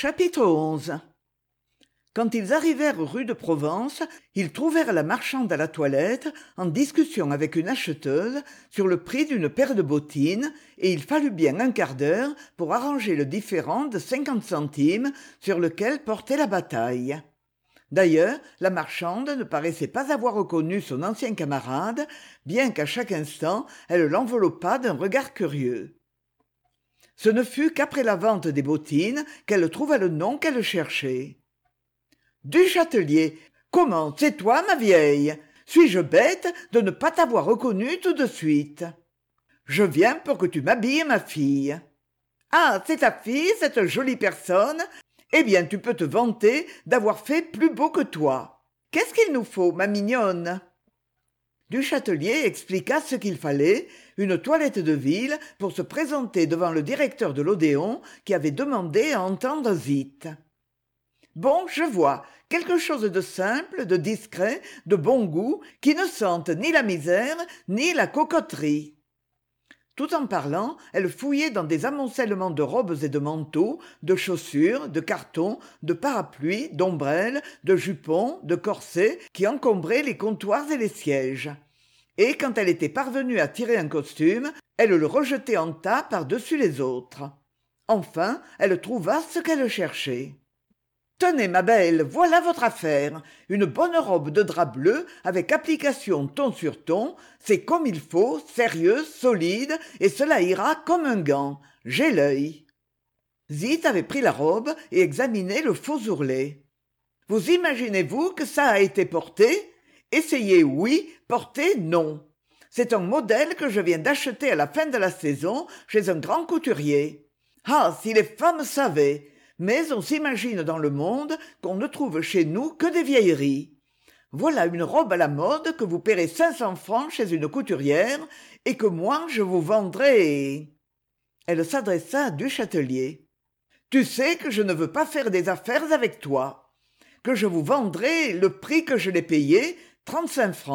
Chapitre 11. Quand ils arrivèrent rue de Provence, ils trouvèrent la marchande à la toilette en discussion avec une acheteuse sur le prix d'une paire de bottines, et il fallut bien un quart d'heure pour arranger le différend de 50 centimes sur lequel portait la bataille. D'ailleurs, la marchande ne paraissait pas avoir reconnu son ancien camarade, bien qu'à chaque instant elle l'enveloppât d'un regard curieux. Ce ne fut qu'après la vente des bottines qu'elle trouva le nom qu'elle cherchait. « Du Châtelier, comment, c'est toi, ma vieille? Suis-je bête de ne pas t'avoir reconnue tout de suite? Je viens pour que tu m'habilles, ma fille. Ah, c'est ta fille, cette jolie personne? Eh bien, tu peux te vanter d'avoir fait plus beau que toi. Qu'est-ce qu'il nous faut, ma mignonne ?» Du Châtelier expliqua ce qu'il fallait, une toilette de ville pour se présenter devant le directeur de l'Odéon qui avait demandé à entendre Zit. « Bon, je vois, quelque chose de simple, de discret, de bon goût, qui ne sente ni la misère, ni la cocoterie. » Tout en parlant, elle fouillait dans des amoncellements de robes et de manteaux, de chaussures, de cartons, de parapluies, d'ombrelles, de jupons, de corsets qui encombraient les comptoirs et les sièges. Et quand elle était parvenue à tirer un costume, elle le rejetait en tas par-dessus les autres. Enfin, elle trouva ce qu'elle cherchait. « Tenez, ma belle, voilà votre affaire. Une bonne robe de drap bleu avec application ton sur ton, c'est comme il faut, sérieux, solide, et cela ira comme un gant. J'ai l'œil. » Zit avait pris la robe et examiné le faux ourlet. « Vous imaginez-vous que ça a été porté? Essayez oui, porté non. C'est un modèle que je viens d'acheter à la fin de la saison chez un grand couturier. Ah, si les femmes savaient! Mais on s'imagine dans le monde qu'on ne trouve chez nous que des vieilleries. Voilà une robe à la mode que vous paierez 500 francs chez une couturière et que moi je vous vendrai. » Elle s'adressa à Du Châtelier. « Tu sais que je ne veux pas faire des affaires avec toi, que je vous vendrai le prix que je l'ai payé, 35 francs. »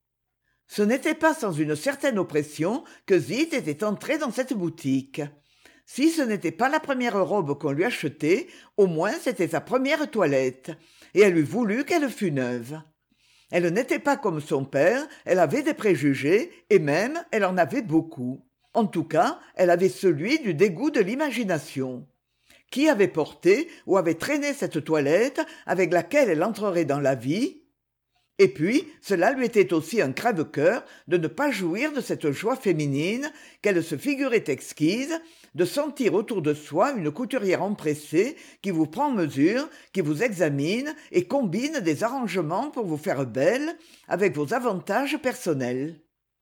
Ce n'était pas sans une certaine oppression que Zit était entrée dans cette boutique. Si ce n'était pas la première robe qu'on lui achetait, au moins c'était sa première toilette, et elle eût voulu qu'elle fût neuve. Elle n'était pas comme son père, elle avait des préjugés, et même elle en avait beaucoup. En tout cas, elle avait celui du dégoût de l'imagination. Qui avait porté ou avait traîné cette toilette avec laquelle elle entrerait dans la vie? Et puis, cela lui était aussi un crève-cœur de ne pas jouir de cette joie féminine qu'elle se figurait exquise, de sentir autour de soi une couturière empressée qui vous prend mesure, qui vous examine et combine des arrangements pour vous faire belle avec vos avantages personnels.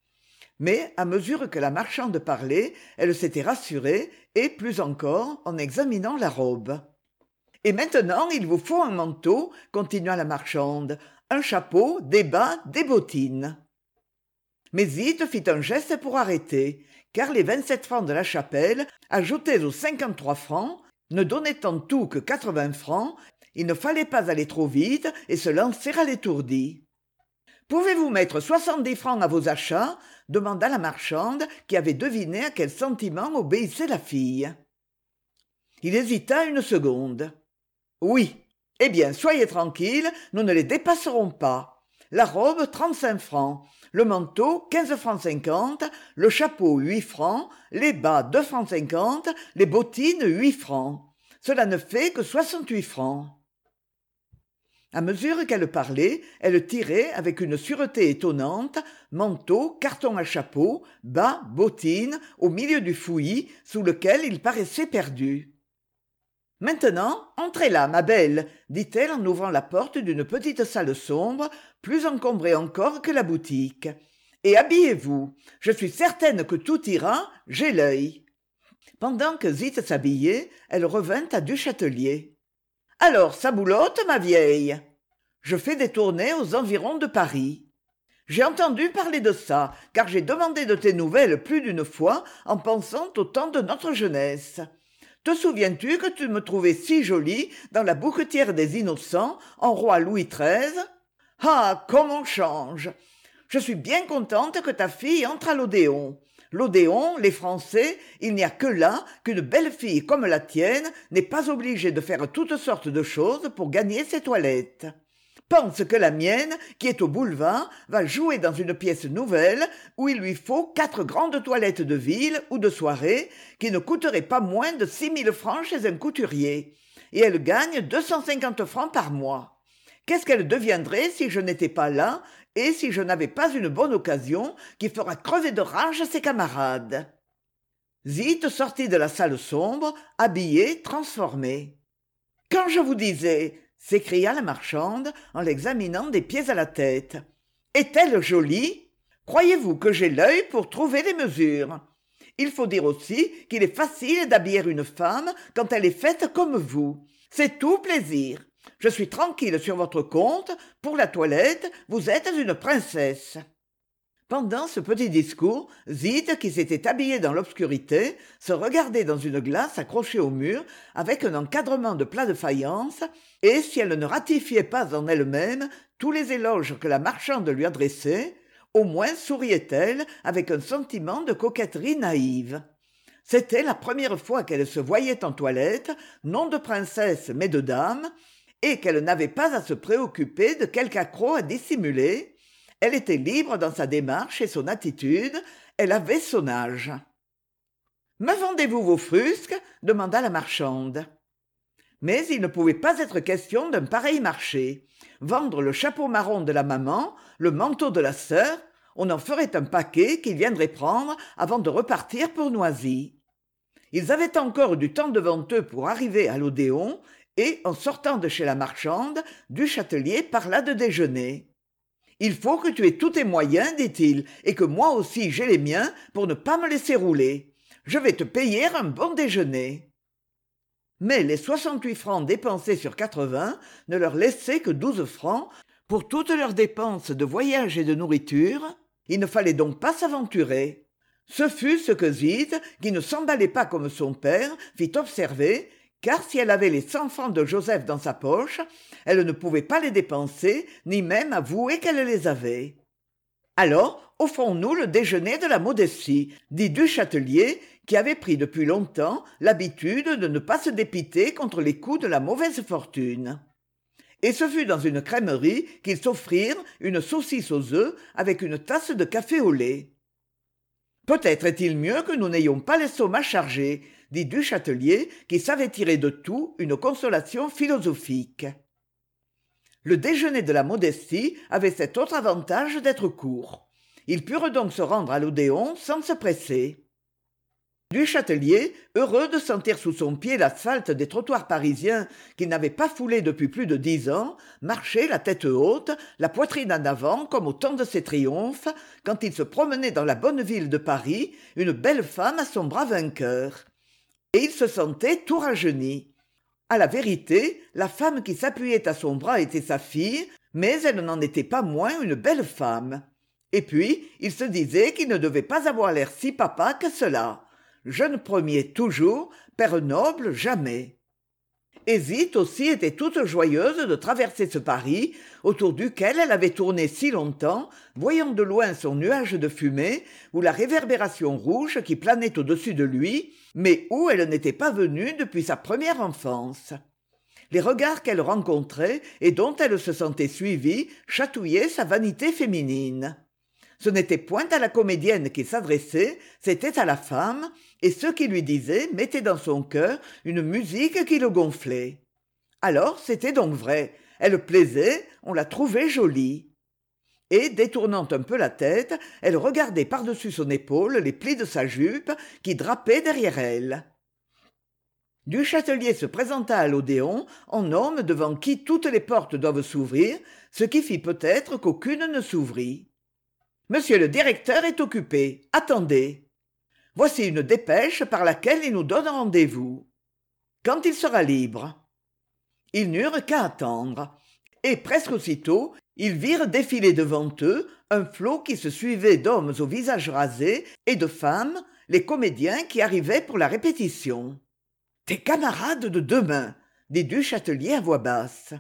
Mais à mesure que la marchande parlait, elle s'était rassurée, et plus encore en examinant la robe. « Et maintenant, il vous faut un manteau, » continua la marchande, « un chapeau, des bas, des bottines. » Mais Zit fit un geste pour arrêter, car les 27 francs de la chapelle, ajoutés aux 53 francs, ne donnaient en tout que 80 francs, il ne fallait pas aller trop vite et se lancer à l'étourdi. « Pouvez-vous mettre 70 francs à vos achats ?» demanda la marchande, qui avait deviné à quel sentiment obéissait la fille. Il hésita une seconde. « Oui. Eh bien, soyez tranquille, nous ne les dépasserons pas. La robe, 35 francs. Le manteau, 15 francs 50. Le chapeau, 8 francs. Les bas, 2 francs 50. Les bottines, 8 francs. Cela ne fait que 68 francs. » À mesure qu'elle parlait, elle tirait, avec une sûreté étonnante, manteau, carton à chapeau, bas, bottines, au milieu du fouillis, sous lequel il paraissait perdu. « Maintenant, entrez là, ma belle, » dit-elle en ouvrant la porte d'une petite salle sombre, plus encombrée encore que la boutique. « Et habillez-vous. Je suis certaine que tout ira, j'ai l'œil. » Pendant que Zit s'habillait, elle revint à Du Châtelier. « Alors, ça boulotte, ma vieille? Je fais des tournées aux environs de Paris. J'ai entendu parler de ça, car j'ai demandé de tes nouvelles plus d'une fois en pensant au temps de notre jeunesse. Te souviens-tu que tu me trouvais si jolie dans la bouquetière des Innocents, en roi Louis XIII? Ah, comme on change! Je suis bien contente que ta fille entre à l'Odéon. L'Odéon, les Français, il n'y a que là qu'une belle fille comme la tienne n'est pas obligée de faire toutes sortes de choses pour gagner ses toilettes. Pense que la mienne, qui est au boulevard, va jouer dans une pièce nouvelle où il lui faut 4 grandes toilettes de ville ou de soirée qui ne coûteraient pas moins de 6 000 francs chez un couturier. Et elle gagne 250 francs par mois. Qu'est-ce qu'elle deviendrait si je n'étais pas là et si je n'avais pas une bonne occasion qui fera crever de rage ses camarades? Zite sortit de la salle sombre, habillée, transformée. « Quand je vous disais, s'écria la marchande en l'examinant des pieds à la tête. Est-elle jolie? Croyez-vous que j'ai l'œil pour trouver les mesures? Il faut dire aussi qu'il est facile d'habiller une femme quand elle est faite comme vous. C'est tout plaisir. Je suis tranquille sur votre compte. Pour la toilette, vous êtes une princesse. » Pendant ce petit discours, Zite, qui s'était habillée dans l'obscurité, se regardait dans une glace accrochée au mur avec un encadrement de plats de faïence, et si elle ne ratifiait pas en elle-même tous les éloges que la marchande lui adressait, au moins souriait-elle avec un sentiment de coquetterie naïve. C'était la première fois qu'elle se voyait en toilette, non de princesse mais de dame, et qu'elle n'avait pas à se préoccuper de quelque accroc à dissimuler. Elle était libre dans sa démarche et son attitude, elle avait son âge. « Me vendez-vous vos frusques ?» demanda la marchande. Mais il ne pouvait pas être question d'un pareil marché. Vendre le chapeau marron de la maman, le manteau de la sœur, on en ferait un paquet qu'ils viendraient prendre avant de repartir pour Noisy. Ils avaient encore du temps devant eux pour arriver à l'Odéon, et, en sortant de chez la marchande, Duchâtelier parla de déjeuner. « Il faut que tu aies tous tes moyens, dit-il, et que moi aussi j'ai les miens pour ne pas me laisser rouler. Je vais te payer un bon déjeuner. » Mais les 68 francs dépensés sur 80 ne leur laissaient que 12 francs pour toutes leurs dépenses de voyage et de nourriture. Il ne fallait donc pas s'aventurer. Ce fut ce que Zite, qui ne s'emballait pas comme son père, fit observer, car si elle avait les 100 francs de Joseph dans sa poche, elle ne pouvait pas les dépenser, ni même avouer qu'elle les avait. « Alors, offrons-nous le déjeuner de la modestie, » dit Duchâtelier, qui avait pris depuis longtemps l'habitude de ne pas se dépiter contre les coups de la mauvaise fortune. Et ce fut dans une crèmerie qu'ils s'offrirent une saucisse aux œufs avec une tasse de café au lait. « Peut-être est-il mieux que nous n'ayons pas l'estomac chargé, » dit Duchâtelier, qui savait tirer de tout une consolation philosophique. Le déjeuner de la modestie avait cet autre avantage d'être court. Ils purent donc se rendre à l'Odéon sans se presser. Duchâtelier, heureux de sentir sous son pied l'asphalte des trottoirs parisiens qu'il n'avait pas foulés depuis plus de 10 ans, marchait la tête haute, la poitrine en avant comme au temps de ses triomphes, quand il se promenait dans la bonne ville de Paris, une belle femme à son bras vainqueur. Et il se sentait tout rajeuni. À la vérité, la femme qui s'appuyait à son bras était sa fille, mais elle n'en était pas moins une belle femme. Et puis, il se disait qu'il ne devait pas avoir l'air si papa que cela. Jeune premier toujours, père noble jamais. Et Zite aussi était toute joyeuse de traverser ce Paris, autour duquel elle avait tourné si longtemps, voyant de loin son nuage de fumée, ou la réverbération rouge qui planait au-dessus de lui, mais où elle n'était pas venue depuis sa première enfance. Les regards qu'elle rencontrait et dont elle se sentait suivie chatouillaient sa vanité féminine. Ce n'était point à la comédienne qui s'adressait, c'était à la femme, et ce qu'il lui disait mettait dans son cœur une musique qui le gonflait. Alors c'était donc vrai, elle plaisait, on la trouvait jolie. Et, détournant un peu la tête, elle regardait par-dessus son épaule les plis de sa jupe qui drapaient derrière elle. Duchâtelier se présenta à l'Odéon en homme devant qui toutes les portes doivent s'ouvrir, ce qui fit peut-être qu'aucune ne s'ouvrit. « Monsieur le directeur est occupé. Attendez. Voici une dépêche par laquelle il nous donne rendez-vous. Quand il sera libre. » Ils n'eurent qu'à attendre. Et presque aussitôt, ils virent défiler devant eux un flot qui se suivait d'hommes au visage rasé et de femmes, les comédiens qui arrivaient pour la répétition. « Tes camarades de demain !» dit Duchâtelier à voix basse.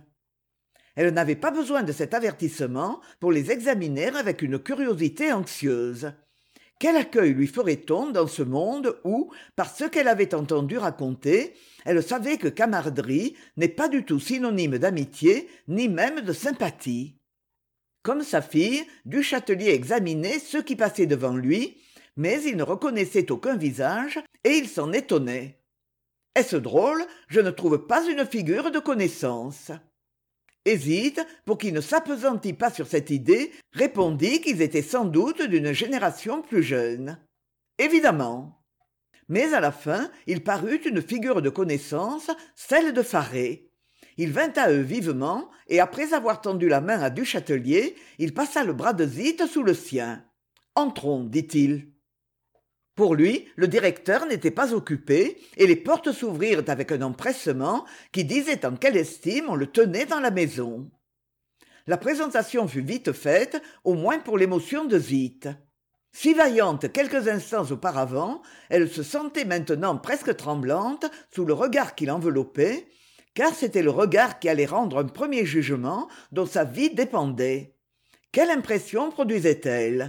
Elle n'avait pas besoin de cet avertissement pour les examiner avec une curiosité anxieuse. Quel accueil lui ferait-on dans ce monde où, par ce qu'elle avait entendu raconter, elle savait que camaraderie n'est pas du tout synonyme d'amitié, ni même de sympathie. Comme sa fille, Duchâtelier examinait ceux qui passaient devant lui, mais il ne reconnaissait aucun visage, et il s'en étonnait. « Est-ce drôle ? Je ne trouve pas une figure de connaissance. » Hésite, pour qu'il ne s'appesantît pas sur cette idée, répondit qu'ils étaient sans doute d'une génération plus jeune. Évidemment. Mais à la fin, il parut une figure de connaissance, celle de Faré. Il vint à eux vivement, et après avoir tendu la main à Duchâtelier, il passa le bras de Zite sous le sien. « Entrons, dit-il. » Pour lui, le directeur n'était pas occupé, et les portes s'ouvrirent avec un empressement qui disait en quelle estime on le tenait dans la maison. La présentation fut vite faite, au moins pour l'émotion de Zite. Si vaillante quelques instants auparavant, elle se sentait maintenant presque tremblante sous le regard qui l'enveloppait, car c'était le regard qui allait rendre un premier jugement dont sa vie dépendait. Quelle impression produisait-elle ?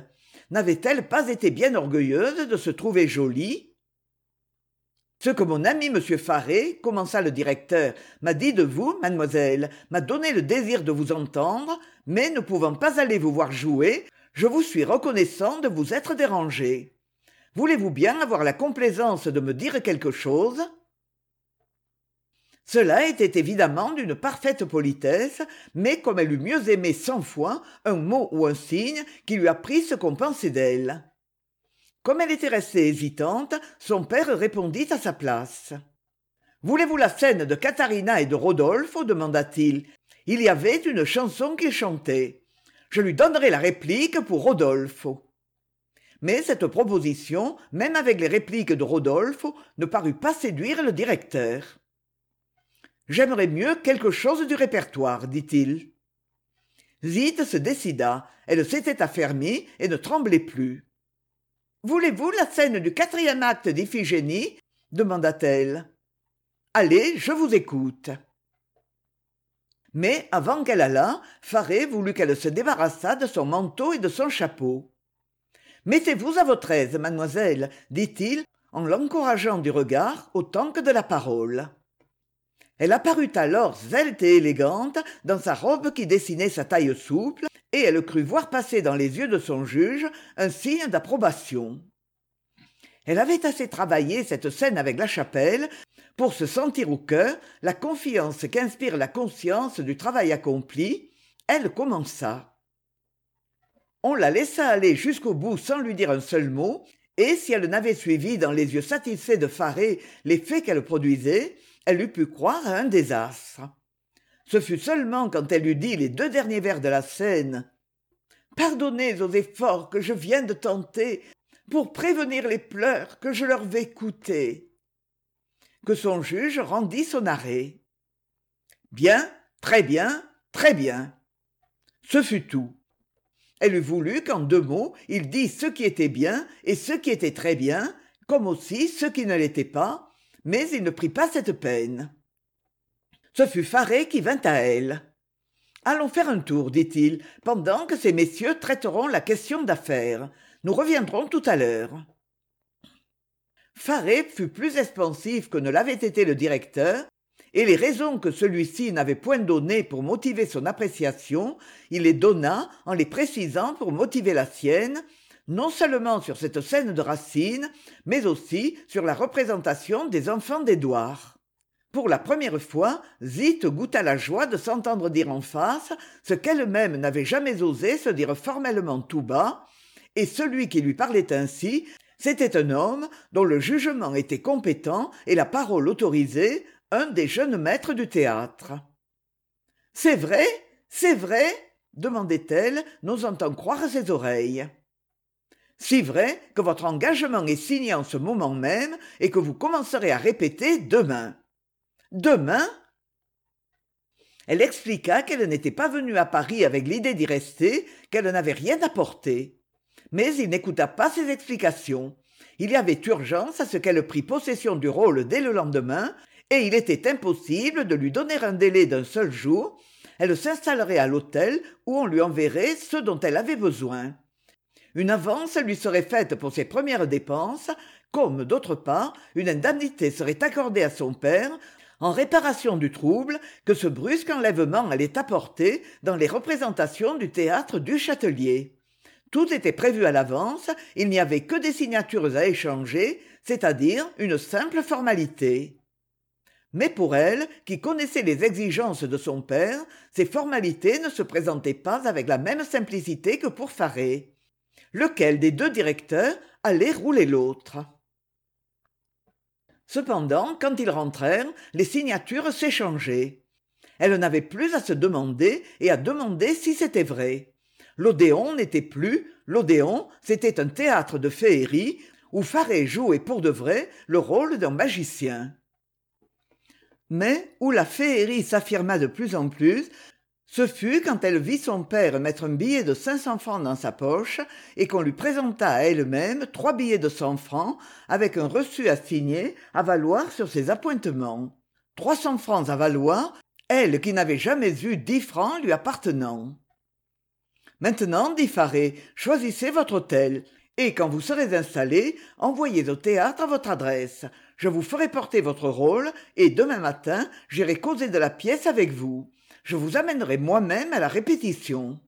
N'avait-elle pas été bien orgueilleuse de se trouver jolie ? « Ce que mon ami M. Faré, commença le directeur, m'a dit de vous, mademoiselle, m'a donné le désir de vous entendre, mais ne pouvant pas aller vous voir jouer, je vous suis reconnaissant de vous être dérangé. Voulez-vous bien avoir la complaisance de me dire quelque chose ? » Cela était évidemment d'une parfaite politesse, mais comme elle eût mieux aimé 100 fois un mot ou un signe qui lui apprit ce qu'on pensait d'elle. Comme elle était restée hésitante, son père répondit à sa place. « Voulez-vous la scène de Katharina et de Rodolphe ?» demanda-t-il. Il y avait une chanson qu'il chantait. Je lui donnerai la réplique pour Rodolphe. Mais cette proposition, même avec les répliques de Rodolphe, ne parut pas séduire le directeur. J'aimerais mieux quelque chose du répertoire, dit-il. Zite se décida, elle s'était affermie et ne tremblait plus. Voulez-vous la scène du 4e acte d'Iphigénie demanda-t-elle. Allez, je vous écoute. Mais avant qu'elle allât, Faré voulut qu'elle se débarrassât de son manteau et de son chapeau. Mettez-vous à votre aise, mademoiselle, dit-il, en l'encourageant du regard autant que de la parole. Elle apparut alors svelte et élégante dans sa robe qui dessinait sa taille souple, et elle crut voir passer dans les yeux de son juge un signe d'approbation. Elle avait assez travaillé cette scène avec la chapelle pour se sentir au cœur la confiance qu'inspire la conscience du travail accompli. Elle commença. On la laissa aller jusqu'au bout sans lui dire un seul mot, et si elle n'avait suivi dans les yeux satisfaits de Faré l'effet qu'elle produisait, elle eût pu croire à un désastre. Ce fut seulement quand elle eut dit les 2 derniers vers de la scène « Pardonnez aux efforts que je viens de tenter pour prévenir les pleurs que je leur vais coûter » que son juge rendit son arrêt. Bien, très bien, très bien. Ce fut tout. Elle eût voulu qu'en 2 mots, il dît ce qui était bien et ce qui était très bien, comme aussi ce qui ne l'était pas, mais il ne prit pas cette peine. Ce fut Faré qui vint à elle. « Allons faire un tour, dit-il, pendant que ces messieurs traiteront la question d'affaires. Nous reviendrons tout à l'heure. » Faré fut plus expansif que ne l'avait été le directeur, et les raisons que celui-ci n'avait point données pour motiver son appréciation, il les donna en les précisant pour motiver la sienne, non seulement sur cette scène de Racine, mais aussi sur la représentation des enfants d'Édouard. Pour la première fois, Zite goûta la joie de s'entendre dire en face ce qu'elle-même n'avait jamais osé se dire formellement tout bas, et celui qui lui parlait ainsi, c'était un homme dont le jugement était compétent et la parole autorisée, un des jeunes maîtres du théâtre. « C'est vrai ? C'est vrai ?» demandait-elle, n'osant en croire ses oreilles. Si vrai que votre engagement est signé en ce moment même et que vous commencerez à répéter demain. Demain ? Elle expliqua qu'elle n'était pas venue à Paris avec l'idée d'y rester, qu'elle n'avait rien apporté. Mais il n'écouta pas ses explications. Il y avait urgence à ce qu'elle prît possession du rôle dès le lendemain, et il était impossible de lui donner un délai d'un seul jour. Elle s'installerait à l'hôtel où on lui enverrait ce dont elle avait besoin. Une avance lui serait faite pour ses premières dépenses, comme, d'autre part, une indemnité serait accordée à son père en réparation du trouble que ce brusque enlèvement allait apporter dans les représentations du théâtre du Châtelier. Tout était prévu à l'avance, il n'y avait que des signatures à échanger, c'est-à-dire une simple formalité. Mais pour elle, qui connaissait les exigences de son père, ces formalités ne se présentaient pas avec la même simplicité que pour Faré. Lequel des deux directeurs allait rouler l'autre? Cependant, quand ils rentrèrent, les signatures s'échangeaient. Elle n'avait plus à se demander et à demander si c'était vrai. L'Odéon n'était plus, l'Odéon, c'était un théâtre de féerie où Faré jouait pour de vrai le rôle d'un magicien. Mais où la féerie s'affirma de plus en plus, ce fut quand elle vit son père mettre un billet de 500 francs dans sa poche et qu'on lui présenta à elle-même 3 billets de 100 francs avec un reçu à signer à valoir sur ses appointements. 300 francs à valoir, elle qui n'avait jamais eu 10 francs lui appartenant. Maintenant, dit Faré, choisissez votre hôtel, et quand vous serez installé, envoyez au théâtre votre adresse. Je vous ferai porter votre rôle, et demain matin, j'irai causer de la pièce avec vous. Je vous amènerai moi-même à la répétition.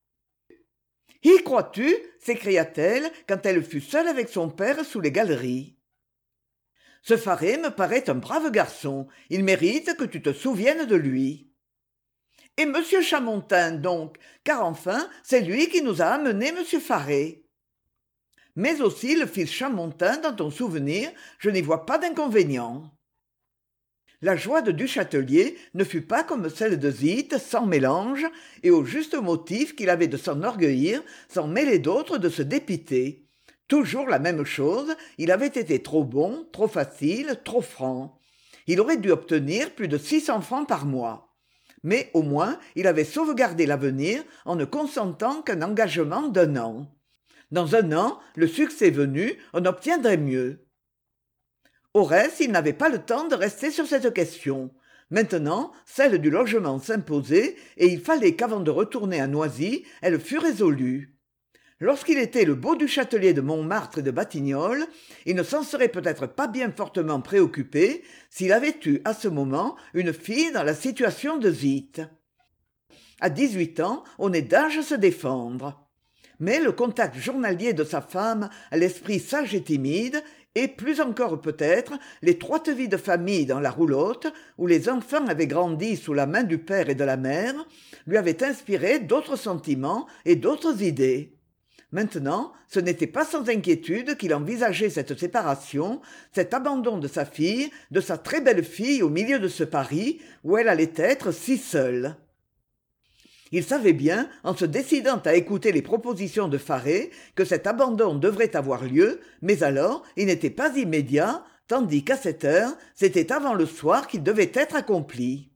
Y crois-tu s'écria-t-elle quand elle fut seule avec son père sous les galeries. Ce Faré me paraît un brave garçon, il mérite que tu te souviennes de lui. Et monsieur Chamontin, donc, car enfin, c'est lui qui nous a amené monsieur Faré. Mais aussi le fils Chamontin dans ton souvenir, je n'y vois pas d'inconvénient. La joie de Duchâtelier ne fut pas comme celle de Zite, sans mélange, et au juste motif qu'il avait de s'enorgueillir, sans mêler d'autres de se dépiter. Toujours la même chose, il avait été trop bon, trop facile, trop franc. Il aurait dû obtenir plus de 600 francs par mois. Mais au moins il avait sauvegardé l'avenir en ne consentant qu'un engagement d'1 an. Dans 1 an, le succès venu, on obtiendrait mieux. Au reste, il n'avait pas le temps de rester sur cette question. Maintenant, celle du logement s'imposait, et il fallait qu'avant de retourner à Noisy, elle fût résolue. Lorsqu'il était le beau Duchâtelier de Montmartre et de Batignolles, il ne s'en serait peut-être pas bien fortement préoccupé s'il avait eu à ce moment une fille dans la situation de Zite. À 18 ans, on est d'âge à se défendre. Mais le contact journalier de sa femme à l'esprit sage et timide, et plus encore peut-être l'étroite vie de famille dans la roulotte, où les enfants avaient grandi sous la main du père et de la mère, lui avaient inspiré d'autres sentiments et d'autres idées. Maintenant, ce n'était pas sans inquiétude qu'il envisageait cette séparation, cet abandon de sa fille, de sa très belle fille au milieu de ce Paris où elle allait être si seule. Il savait bien, en se décidant à écouter les propositions de Faré, que cet abandon devrait avoir lieu, mais alors il n'était pas immédiat, tandis qu'à cette heure, c'était avant le soir qu'il devait être accompli.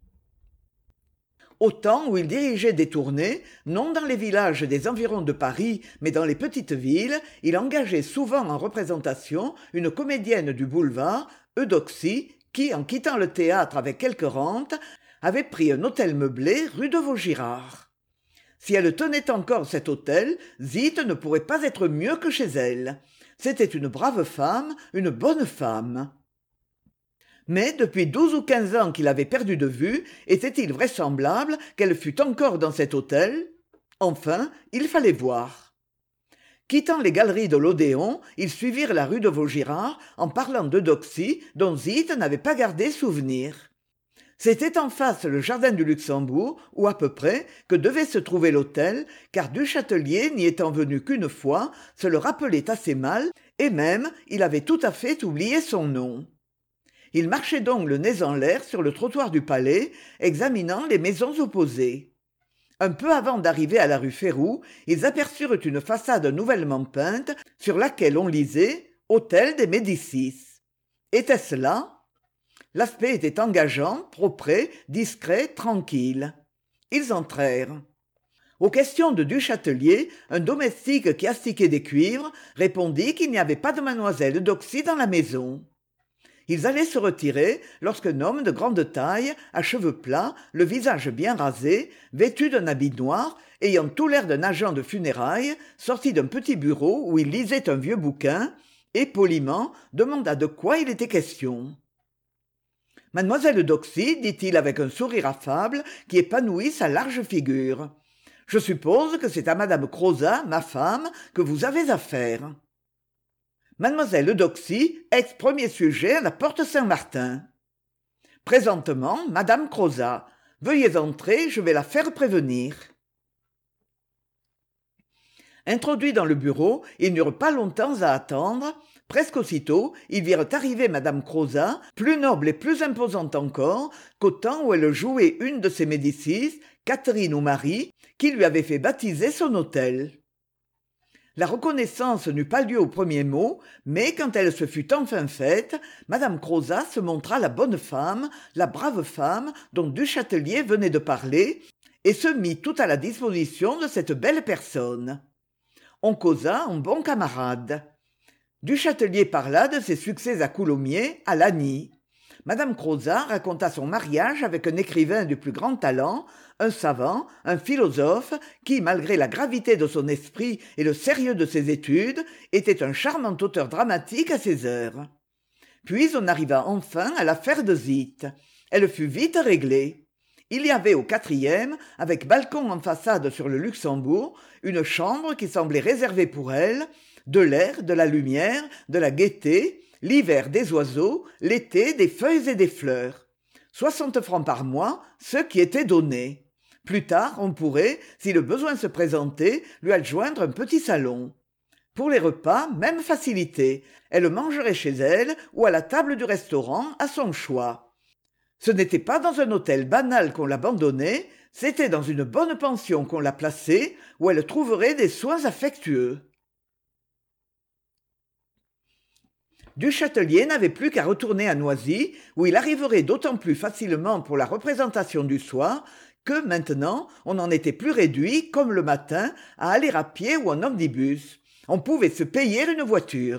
Au temps où il dirigeait des tournées, non dans les villages des environs de Paris, mais dans les petites villes, il engageait souvent en représentation une comédienne du boulevard, Eudoxie, qui, en quittant le théâtre avec quelque rente, avait pris un hôtel meublé rue de Vaugirard. Si elle tenait encore cet hôtel, Zite ne pourrait pas être mieux que chez elle. C'était une brave femme, une bonne femme. Mais depuis 12 ou 15 ans qu'il avait perdu de vue, était-il vraisemblable qu'elle fût encore dans cet hôtel? Enfin, il fallait voir. Quittant les galeries de l'Odéon, ils suivirent la rue de Vaugirard en parlant d'Eudoxie, dont Zite n'avait pas gardé souvenir. C'était en face le jardin du Luxembourg, ou à peu près, que devait se trouver l'hôtel, car Duchâtelier, n'y étant venu qu'une fois, se le rappelait assez mal, et même il avait tout à fait oublié son nom. Il marchait donc le nez en l'air sur le trottoir du palais, examinant les maisons opposées. Un peu avant d'arriver à la rue Férou, ils aperçurent une façade nouvellement peinte, sur laquelle on lisait « Hôtel des Médicis ». Était-ce là? L'aspect était engageant, propre, discret, tranquille. Ils entrèrent. Aux questions de Duchâtelier, un domestique qui astiquait des cuivres répondit qu'il n'y avait pas de mademoiselle Eudoxie dans la maison. Ils allaient se retirer lorsqu'un homme de grande taille, à cheveux plats, le visage bien rasé, vêtu d'un habit noir, ayant tout l'air d'un agent de funérailles, sortit d'un petit bureau où il lisait un vieux bouquin, et poliment demanda de quoi il était question. Mademoiselle Doxy, dit-il avec un sourire affable qui épanouit sa large figure. Je suppose que c'est à madame Crozat, ma femme, que vous avez affaire. Mademoiselle Doxy, ex-premier sujet à la porte Saint-Martin. Présentement, madame Crozat. Veuillez entrer, je vais la faire prévenir. Introduits dans le bureau, ils n'eurent pas longtemps à attendre. Presque aussitôt, ils virent arriver madame Crozat, plus noble et plus imposante encore qu'au temps où elle jouait une de ses Médicis, Catherine ou Marie, qui lui avait fait baptiser son hôtel. La reconnaissance n'eut pas lieu au premier mot, mais quand elle se fut enfin faite, madame Crozat se montra la bonne femme, la brave femme dont Duchâtellier venait de parler, et se mit tout à la disposition de cette belle personne. On causa en bons camarades. Duchâtellier parla de ses succès à Coulommiers, à Lagny. Madame Crozat raconta son mariage avec un écrivain du plus grand talent, un savant, un philosophe, qui, malgré la gravité de son esprit et le sérieux de ses études, était un charmant auteur dramatique à ses heures. Puis on arriva enfin à l'affaire de Zite. Elle fut vite réglée. Il y avait au 4e, avec balcon en façade sur le Luxembourg, une chambre qui semblait réservée pour elle, de l'air, de la lumière, de la gaieté, l'hiver des oiseaux, l'été des feuilles et des fleurs. 60 francs par mois, ce qui était donné. Plus tard, on pourrait, si le besoin se présentait, lui adjoindre un petit salon. Pour les repas, même facilité. Elle mangerait chez elle ou à la table du restaurant, à son choix. Ce n'était pas dans un hôtel banal qu'on l'abandonnait, c'était dans une bonne pension qu'on la plaçait, où elle trouverait des soins affectueux. Duchâtellier n'avait plus qu'à retourner à Noisy, où il arriverait d'autant plus facilement pour la représentation du soir que, maintenant, on n'en était plus réduit, comme le matin, à aller à pied ou en omnibus. On pouvait se payer une voiture.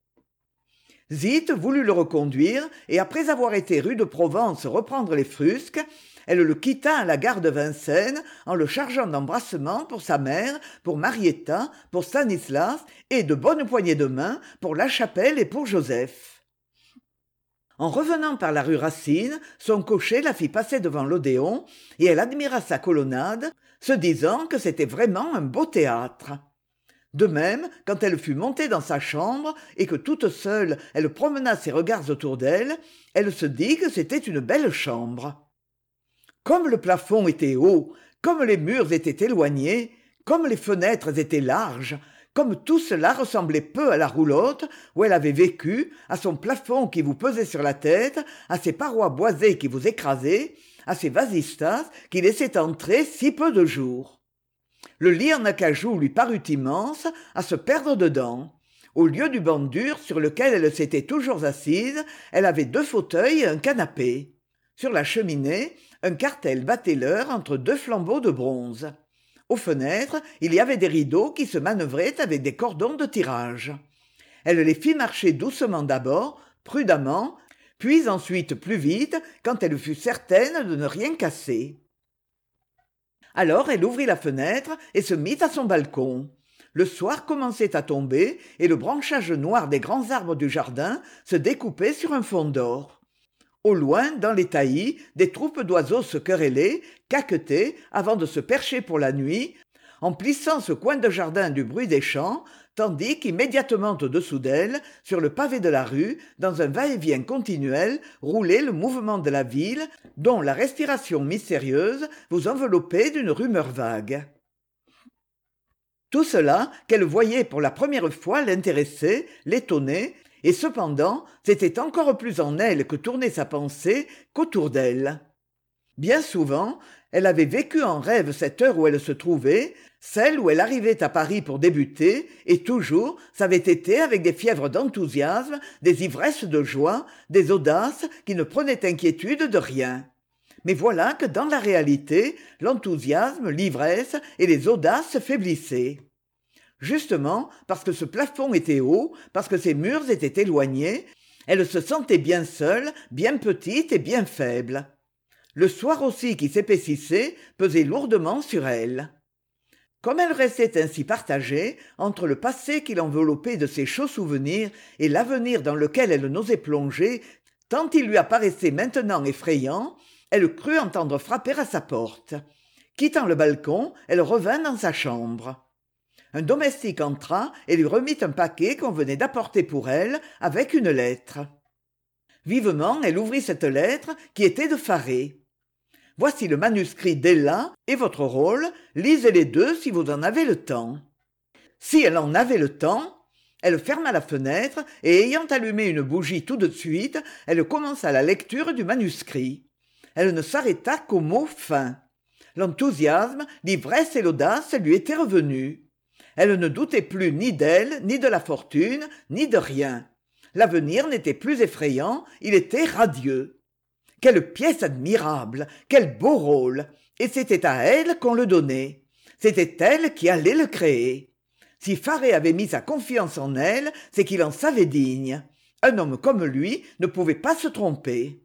Zite voulut le reconduire, et après avoir été rue de Provence reprendre les frusques, elle le quitta à la gare de Vincennes en le chargeant d'embrassements pour sa mère, pour Marietta, pour Stanislas et de bonnes poignées de main pour La Chapelle et pour Joseph. En revenant par la rue Racine, son cocher la fit passer devant l'Odéon et elle admira sa colonnade, se disant que c'était vraiment un beau théâtre. De même, quand elle fut montée dans sa chambre et que toute seule elle promena ses regards autour d'elle, elle se dit que c'était une belle chambre. Comme le plafond était haut, comme les murs étaient éloignés, comme les fenêtres étaient larges, comme tout cela ressemblait peu à la roulotte où elle avait vécu, à son plafond qui vous pesait sur la tête, à ses parois boisées qui vous écrasaient, à ses vasistas qui laissaient entrer si peu de jour. Le lit en acajou lui parut immense, à se perdre dedans. Au lieu du banc dur sur lequel elle s'était toujours assise, elle avait 2 fauteuils et un canapé. Sur la cheminée, un cartel battait l'heure entre 2 flambeaux de bronze. Aux fenêtres, il y avait des rideaux qui se manœuvraient avec des cordons de tirage. Elle les fit marcher doucement d'abord, prudemment, puis ensuite plus vite, quand elle fut certaine de ne rien casser. Alors elle ouvrit la fenêtre et se mit à son balcon. Le soir commençait à tomber et le branchage noir des grands arbres du jardin se découpait sur un fond d'or. Au loin, dans les taillis, des troupes d'oiseaux se querellaient, caquetaient, avant de se percher pour la nuit, emplissant ce coin de jardin du bruit des champs, tandis qu'immédiatement au-dessous d'elle, sur le pavé de la rue, dans un va-et-vient continuel, roulait le mouvement de la ville, dont la respiration mystérieuse vous enveloppait d'une rumeur vague. Tout cela, qu'elle voyait pour la première fois, l'intéressait, l'étonnait, et cependant, c'était encore plus en elle que tournait sa pensée qu'autour d'elle. Bien souvent, elle avait vécu en rêve cette heure où elle se trouvait, celle où elle arrivait à Paris pour débuter, et toujours, ça avait été avec des fièvres d'enthousiasme, des ivresses de joie, des audaces qui ne prenaient inquiétude de rien. Mais voilà que dans la réalité, l'enthousiasme, l'ivresse et les audaces faiblissaient. Justement, parce que ce plafond était haut, parce que ces murs étaient éloignés, Elle se sentait bien seule, bien petite et bien faible. Le soir aussi qui s'épaississait pesait lourdement sur elle. Comme elle restait ainsi partagée entre le passé qui l'enveloppait de ses chauds souvenirs et l'avenir dans lequel elle n'osait plonger, tant il lui apparaissait maintenant effrayant, elle crut entendre frapper à sa porte. Quittant le balcon, elle revint dans sa chambre. Un domestique entra et lui remit un paquet qu'on venait d'apporter pour elle avec une lettre. Vivement, elle ouvrit cette lettre qui était de Faré. Voici le manuscrit d'Ella et votre rôle, lisez les deux si vous en avez le temps. Si elle en avait le temps, elle ferma la fenêtre et ayant allumé une bougie tout de suite, elle commença la lecture du manuscrit. Elle ne s'arrêta qu'au mot fin. L'enthousiasme, l'ivresse et l'audace lui étaient revenus. Elle ne doutait plus ni d'elle, ni de la fortune, ni de rien. L'avenir n'était plus effrayant, il était radieux. Quelle pièce admirable, quel beau rôle, et c'était à elle qu'on le donnait. C'était elle qui allait le créer. Si Faré avait mis sa confiance en elle, c'est qu'il en savait digne. Un homme comme lui ne pouvait pas se tromper.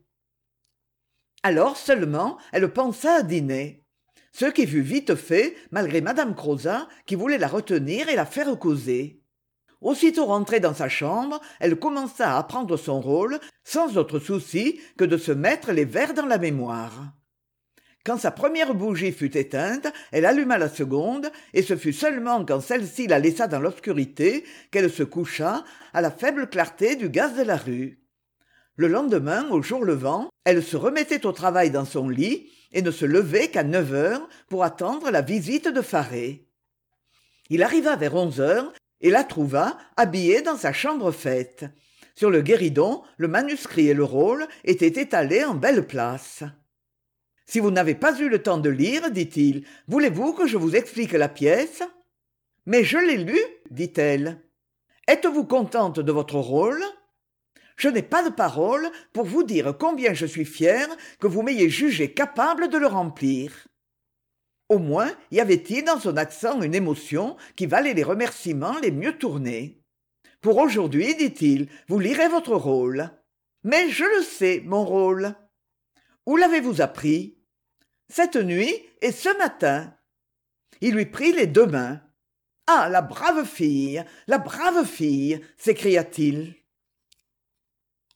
Alors seulement elle pensa à dîner. Ce qui fut vite fait, malgré madame Crozat, qui voulait la retenir et la faire causer. Aussitôt rentrée dans sa chambre, elle commença à apprendre son rôle, sans autre souci que de se mettre les vers dans la mémoire. Quand sa première bougie fut éteinte, elle alluma la seconde, et ce fut seulement quand celle-ci la laissa dans l'obscurité qu'elle se coucha à la faible clarté du gaz de la rue. Le lendemain, au jour levant, elle se remettait au travail dans son lit et ne se levait qu'à 9 heures pour attendre la visite de Faré. Il arriva vers 11 heures et la trouva habillée dans sa chambre faite. Sur le guéridon, le manuscrit et le rôle étaient étalés en belle place. « Si vous n'avez pas eu le temps de lire, dit-il, voulez-vous que je vous explique la pièce ?»« Mais je l'ai lu, dit-elle. »« Êtes-vous contente de votre rôle ?» Je n'ai pas de parole pour vous dire combien je suis fière que vous m'ayez jugée capable de le remplir. Au moins y avait-il dans son accent une émotion qui valait les remerciements les mieux tournés. Pour aujourd'hui, dit-il, vous lirez votre rôle. Mais je le sais, mon rôle. Où l'avez-vous appris? Cette nuit et ce matin. Il lui prit les deux mains. Ah, la brave fille, s'écria-t-il.